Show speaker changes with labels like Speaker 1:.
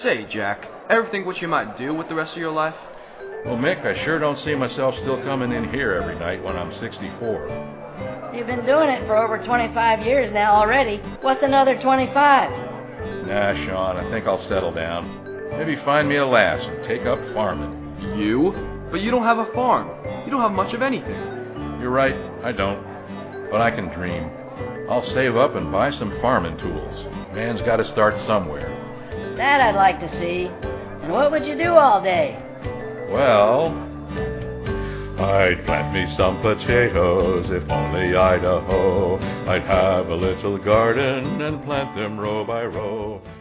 Speaker 1: Say, Jack, ever think what you might do with the rest of your life?
Speaker 2: Well, Mick, I sure don't see myself still coming in here every night when I'm 64.
Speaker 3: You've been doing it for over 25 years now already. What's another 25?
Speaker 2: Nah, Sean, I think I'll settle down. Maybe find me a lass and take up farming.
Speaker 1: You? But you don't have a farm. You don't have much of anything.
Speaker 2: You're right, I don't. But I can dream. I'll save up and buy some farming tools. Man's got to start somewhere.
Speaker 3: That I'd like to see. And what would you do all day?
Speaker 2: Well, I'd plant me some potatoes, if only I'd a hoe. I'd have a little garden and plant them row by row.